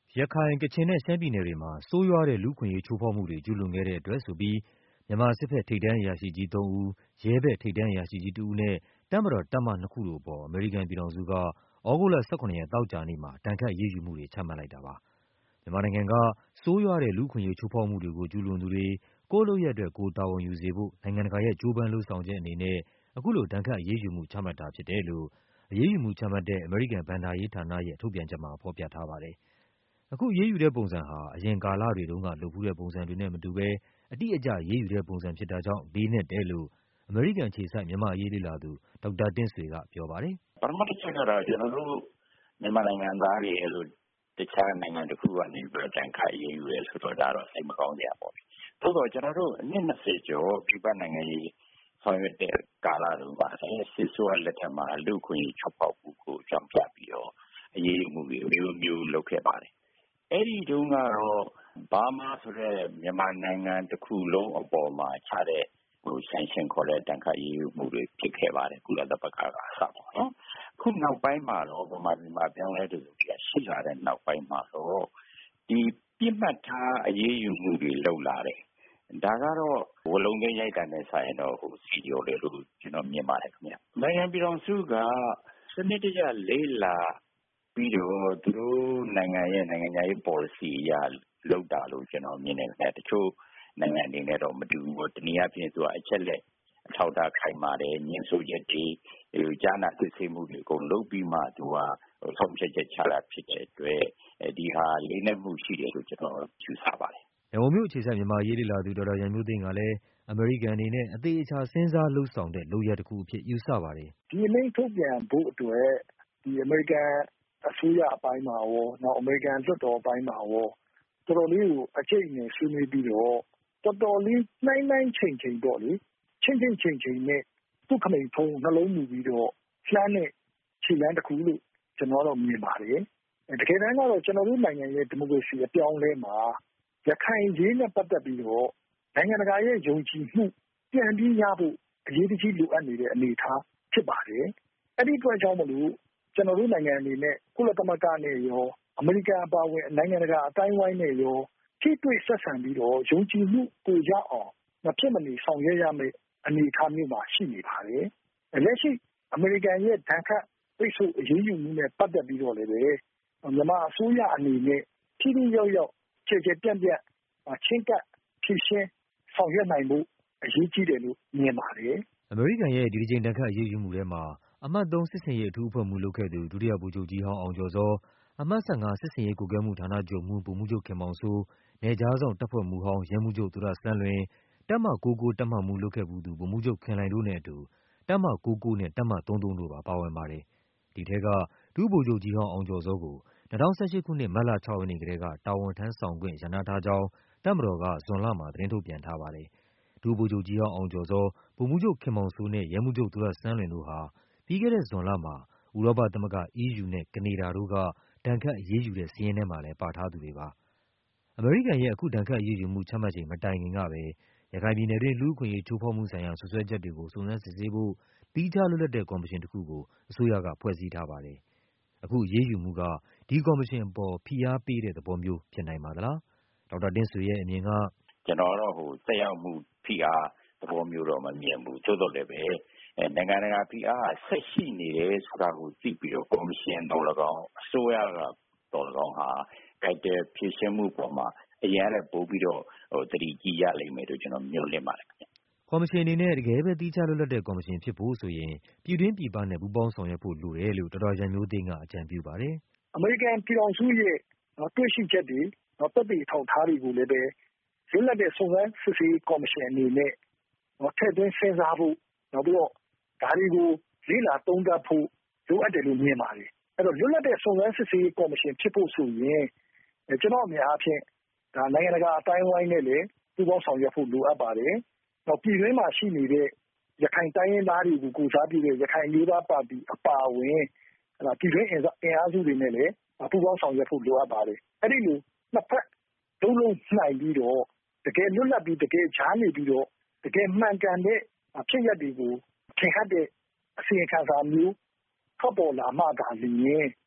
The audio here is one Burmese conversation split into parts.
ရခိုင်၊ ကချင်နဲ့ ရှမ်းပြည်နယ်တွေမှာဆိုးရွားတဲ့လူ့အခွင့်အရေးချိုးဖောက်မှုတွေ ကျူးလွန်ခဲ့တဲ့အတွက်ဆိုပြီး မြန်မာစစ်ဘက်ထိပ်တန်းအရာရှိကြီး ၃ ဦး၊ ရဲဘက်ထိပ်တန်းအရာရှိကြီးတဦးနဲ့ တပ်မတော်တပ်မ နှစ်ခုတို့အပေါ် အမေရိကန်ပြည်ထောင်စုက သြဂုတ်လ ၁၇ ရက် သောကြာနေ့မှာ ဒဏ်ခတ်အရေးယူမှုတွေ ချမှတ်လိုက်တာပါ။ မြန်မာနိုင်ငံက ဆိုးရွားတဲ့လူ့အခွင့်အရေးချိုးဖောက်မှုတွေကို ကျူးလွန်သူတွေ ကိုယ့်လုပ်ရပ်အတွက် ကိုယ်တာဝန်ယူစေဖို့ နိုင်ငံတကာရဲ့ ကြိုးပမ်းလုပ်ဆောင်ချက်အနေနဲ့ အခုလို ဒဏ်ခတ်အရေးယူမှု ချမှတ်တာဖြစ်တယ်လို့ အရေးယူမှုချမှတ်တဲ့ အမေရိကန်ဘဏ္ဍာရေးဌာနရဲ့ ထုတ်ပြန်ချက်မှာ ဖော်ပြထားပါတယ်။ အခုအရေးယူတဲ့ပုံစံဟာ အရင်ကာလတွေတုန်းက လုပ်ဖူးတဲ့ပုံစံတွေနဲ့မတူဘဲ အတိအကျအရေးယူတဲ့ပုံစံဖြစ်တာကြောင့် လေးနက်တယ်လို့ အမေရိကန်အခြေစိုက် မြန်မာ့အရေးလေ့လာသူ ဒေါက်တာတင့်ဆွေကပြောပါတယ်။ “ပထမတချက်ကတော့ ကျနော်တို့မြန်မာနိုင်ငံသားတွေလို့ တခြားနိုင်ငံတခုကနေပြီးတော့ ဒဏ်ခတ်အရေးယူတယ်ဆိုတော့ ဒါတော့စိတ်မကောင်းစရာပေါ့။ သို့သော်ကျနော်တို့အနှစ် 20 ကျော်ပြည်ပနိုင်ငံရေးဆောင်ရွက်တဲ့ကာလတုန်းက စစ်အစိုးရလက်ထက်မှာ လူ့အခွင့်အရေးချိုးဖောက်မှုကိုအကြောင်းပြပြီးတော့ အရေးယူမှုတွေအမျိုးမျိုးလုပ်ခဲ့ပါတယ်။ အဲဒီတုန်းကတော့ Burma ဆိုတဲ့မြန်မာနိုင်ငံတခုလုံးအပေါ်မှာချတဲ့ sanction ခေါ်တဲ့ဒဏ်ခတ်အရေးယူမှုတွေဖြစ်ခဲ့ပါတယ်။ ကုလသမဂ္ဂကအစပေါ့နော်။ ခုနောက်ပိုင်းမှာတော့ မြန်မာပြည်မှာပြောင်းလဲတစုံတရာရှိလာတဲ့နောက်ပိုင်းမှာတော့ ဒီပစ်မှတ်ထားအရေးယူမှုတွေလုပ်လာတယ်။ ဒါကတော့ဝါးလုံးထဲရိုက်တာနဲ့စာရင်တော့ဆီလျော်တယ်လို့ကျနော်မြင်ပါတယ်ခင်ဗျ။ အမေရိကန်ပြည်ထောင်စုကစနစ်တကျလေ့လာပြီးတော့သူတို့နိုင်ငံရဲ့နိုင်ငံခြားရေး policy အရလုပ်တာလို့ကျနော်မြင်တယ်ခင်ဗျ။ တချို့နိုင်ငံတွေနဲ့တော့မတူဘူးပေါ့။ တနည်းအားဖြင့်သူကအချက်အလက်အထောက်အထားခိုင်မာတယ်။ ငြင်းဆိုချက်တွေကြားနာစစ်ဆေးမှုတွေအကုန်လုပ်ပြီးမှသူကဆုံးဖြတ်ချက်ချတာဖြစ်တဲ့အတွက်ဒီဟာလေးနက်မှုရှိတယ်လို့ကျနော်ယူဆပါတယ်။ ” ရန်ကုန်မြို့အခြေစိုက် မြန်မာ့အရေးလေ့လာသူ ဒေါက်တာရန်မျိုးသိမ်းကလည်း အမေရိကန်အနေနဲ့ အသေအချာစဉ်းစားလုပ်ဆောင်တဲ့ လုပ်ရပ်တခုအဖြစ် ယူဆပါတယ်။ “ဒီအမိန့်ထုတ်ပြန်ဖို့အတွက်အမေရိကန်အစိုးရအပိုင်းမှာရော အမေရိကန်လွှတ်တော်အပိုင်းမှာရောတော်တော်လေးကိုအကြိတ်အနယ်ဆွေးနွေးပြီးတော့တော်တော်လေးနှိုင်းချိန်ပေါ့လေ။ချိန်နဲ့သူ့ခမိန်ဖုံးနှလုံးမူပြီးတော့လှမ်းတဲ့ခြေလှမ်းတခုလို့ကျနော်ကတော့မြင်ပါတယ်။တကယ်တမ်းကတော့ကျနော်တို့နိုင်ငံရဲ့ဒီမိုကရေစီအပြောင်းအလဲမှာရခိုင်အရေးနဲ့ပတ်သက်ပြီးတော့နိုင်ငံတကာရဲ့ယုံကြည်မှုပြန်ပြီးရဖို့အရေးတကြီးလိုအပ်နေတဲ့အနေအထားဖြစ်ပါတယ်။အဲဒီအတွက်ကြောင့်မို့လို့ကျနော်တို့နိုင်ငံအနေနဲ့ကုလသမဂ္ဂနဲ့ရောအမေရိကန်အပါအဝင်နိုင်ငံတကာအတိုင်းအဝိုင်းနဲ့ရောထိတွေ့ဆက်ဆံပြီးတော့ယုံကြည်မှုပိုရအောင်မဖြစ်မနေဆောင်ရွက်ရမယ့်အနေအထားမျိုးမှာရှိနေပါတယ်။လက်ရှိအမေရိကန်ရဲ့ဒဏ်ခတ်ပိတ်ဆို့အရေးယူမှုနဲ့ပတ်သက်ပြီးတော့လည်းမြန်မာအစိုးရအနေနဲ့ထိထိရောက်ရောက်ကျယ်ကျယ်ပြန့်ပြန့်ချဉ်းကပ်ဖြေရှင်းဆောင်ရွက်နိုင်ဖို့အရေးကြီးတယ်လို့မြင်ပါတယ်။ ” အမေရိကန်ရဲ့ဒီတကြိမ်ဒဏ်ခတ်အရေးယူမှုထဲမှာ အမှတ် 3 စစ်ဆင်ရေးအထူးအဖွဲ့မှူးလုပ်ခဲ့သူ ဒုတိယဗိုလ်ချုပ်ကြီးဟောင်းအောင်ကျော်ဇော၊ အမှတ် 15 စစ်ဆင်ရေးကွပ်ကဲမှုဌာနချုပ်မှူး ဗိုလ်မှူးချုပ်ခင်မောင်စိုး၊ နယ်ခြားစောင့်တပ်ဖွဲ့မှူးဟောင်း ရဲမှူးချုပ်သူရစန်းလွင်၊ တပ်မ ၉၉ တပ်မမှူးလုပ်ခဲ့ဖူးသူ ဗိုလ်မှူးချုပ်ခင်လှိုင်တို့နဲ့အတူ တပ်မ ၉၉ နဲ့ တပ်မ ၃၃ တို့ပါပါဝင်ပါတယ်။ ဒီထဲက ဒုဗိုလ်ချုပ်ကြီးဟောင်းအောင်ကျော်ဇောကို ၂၀၁၈ ခုနှစ် မတ်လ 6 ရက်နေ့ကတည်းက တာဝန်ထမ်းဆောင်ခွင့်ရပ်နားထားကြောင်း တပ်မတော်က ဇွန်လမှာ သတင်းထုတ်ပြန်ထားပါတယ်။ ဒုဗိုလ်ချုပ်ကြီးဟောင်းအောင်ကျော်ဇော၊ ဗိုလ်မှူးချုပ်ခင်မောင်စိုးနဲ့ ရဲမှူးချုပ်သူရစန်းလွင်တို့ဟာ ပြီးခဲ့တဲ့ဇွန်လမှာ ဥရောပသမဂ္ဂ EU နဲ့ ကနေဒါတို့က ဒဏ်ခတ်အရေးယူတဲ့စာရင်းထဲမှာလည်း ပါထားသူတွေပါ။ အမေရိကန်ရဲ့ အခုဒဏ်ခတ်အရေးယူမှုချမှတ်ချိန်မတိုင်ခင်ကပဲ ရခိုင်ပြည်နယ်တွင်း လူ့အခွင့်အရေးချိုးဖောက်မှုဆိုင်ရာ စွပ်စွဲချက်တွေကို စုံစမ်းစစ်ဆေးဖို့ သီးခြားလွတ်လပ်တဲ့ကော်မရှင်တခုကို အစိုးရကဖွဲ့စည်းထားပါတယ်။ အခုအရေးယူမှုက ဒီကော်မရှင်အပေါ် ဖိအားပေးတဲ့သဘောမျိုးဖြစ်နိုင်ပါသလား။ ဒေါက်တာတင့်ဆွေရဲ့အမြင်က “ကျနော်ကတော့သက်ရောက်မှုဖိအားသဘောမျိုးတော့မမြင်ဘူး။ သို့သော်လည်းပဲနိုင်ငံတကာဖိအားကဆက်ရှိနေတယ်ဆိုတာကိုသိပြီးတော့ကော်မရှင်သော်လည်းကောင်းအစိုးရကသော်လည်းကောင်းဟာကိုင်တွယ်ဖြေရှင်းမှုပေါ်မှာအရင်ကထက်ပိုပြီးတော့သတိကြီးရလိမ့်မယ်လို့ကျနော်မျှော်လင့်ပါတယ်ခင်ဗျ။ ” ကော်မရှင်အနေနဲ့ တကယ်ပဲသီးခြားလွတ်လပ်တဲ့ကော်မရှင်ဖြစ်ဖို့ဆိုရင် ပြည်တွင်းပြည်ပနဲ့ပူးပေါင်းဆောင်ရွက်ဖို့လိုတယ်လို့ ဒေါက်တာရန်မျိုးသိမ်းကအကြံပြုပါတယ်။ “အမေရိကန်ပြည်ထောင်စုရဲ့တွေ့ရှိချက်တွေသက်သေအထောက်အထားတွေကိုလည်းလွတ်လပ်တဲ့စုံစမ်းစစ်ဆေးရေးကော်မရှင်အနေနဲ့ထည့်သွင်းစဉ်းစားဖို့နောက်ပြီးတော့ဒါတွေကိုလေ့လာသုံးသပ်ဖို့လိုအပ်တယ်လို့မြင်ပါတယ်။အဲဒီတော့လွတ်လပ်တဲ့စုံစမ်းစစ်ဆေးရေးကော်မရှင်ဖြစ်ဖို့ဆိုရင်ကျနော့်အမြင်အားဖြင့်နိုင်ငံတကာအတိုင်းအဝိုင်းနဲ့လည်းပူးပေါင်းဆောင်ရွက်ဖို့လိုအပ်ပါတယ်။နောက်ပြည်တွင်းမှာရှိနေတဲ့ရခိုင်တိုင်းရင်းသားတွေကိုကိုယ်စားပြုတဲ့ရခိုင်အမျိုးသားပါတီအပါအဝင်ပြည်တွင်းအင်အားစုတွေနဲ့လည်းပူးပေါင်းဆောင်ရွက်ဖို့လိုအပ်ပါတယ်။အဲဒီလိုနှစ်ဖက်လုံးလုံးနိုင်ပြီးတော့တကယ်လွတ်လပ်ပြီးတကယ်ကြားနေပြီးတော့တကယ်မှန်ကန်တဲ့ဖြစ်ရပ်တွေကိုထင်ဟပ်တဲ့အစီရင်ခံစာမျိုးထွက်ပေါ်လာမှသာလျှင်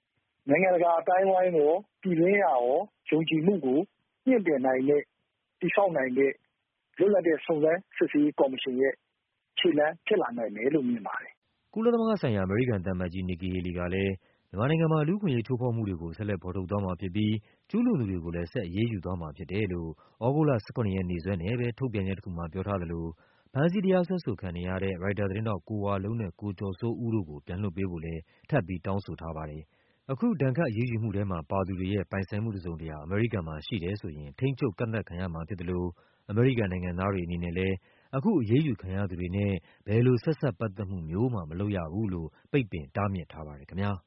နိုင်ငံတကာအတိုင်းအဝိုင်းရောပြည်တွင်းရောယုံကြည်မှုကိုမြင့်တင်နိုင်တဲ့တည်ဆောက်နိုင်တဲ့လွတ်လပ်တဲ့စုံစမ်းစစ်ဆေးရေးကော်မရှင်ရဲ့ခြေလှမ်းဖြစ်လာနိုင်မယ်လို့မြင်ပါတယ်ကုလသမဂ္ဂဆိုင်ရာအမေရိကန်သံအမတ်ကြီး Nikki Haley ကလည်းမြန်မာနိုင်ငံမှာလူ့အခွင့်အရေးချိုးဖောက်မှုတွေကိုဆက်လက်ဖော်ထုတ်သွားမှာဖြစ်ပြီးကျူးလွန်သူတွေကိုလည်းဆက်အရေးယူသွားမှာဖြစ်တယ်လို့သြဂုတ်လ 17 ရက်နေ့စွဲနဲ့ပဲထုတ်ပြန်ချက်တစ်ခုမှာပြောထားသလိုဖမ်းဆီးတရားစွဲဆိုခံနေရတဲ့ရိုက်တာသတင်းထောက်ကိုဝလုံးနဲ့ကိုကျော်စိုးဦးတို့ကိုပြန်လွှတ်ပေးဖို့လည်းထပ်ပြီးတောင်းဆိုထားပါတယ်။ အခုဒဏ်ခတ်အရေးယူမှုထဲမှာပါသူတွေရဲ့ပိုင်ဆိုင်မှုတစ်စုံတစ်ရာအမေရိကန်မှာရှိတယ်ဆိုရင်ထိန်းချုပ်ကန့်သတ်ခံရမှာဖြစ်သလိုအမေရိကန်နိုင်ငံသားတွေအနေနဲ့လည်းအခုအရေးယူခံရသူတွေနဲ့ဘယ်လိုဆက်စပ်ပတ်သက်မှုမျိုးမှမလုပ်ရဘူးလို့ပိတ်ပင်တားမြစ်ထားပါတယ်ခင်ဗျာ။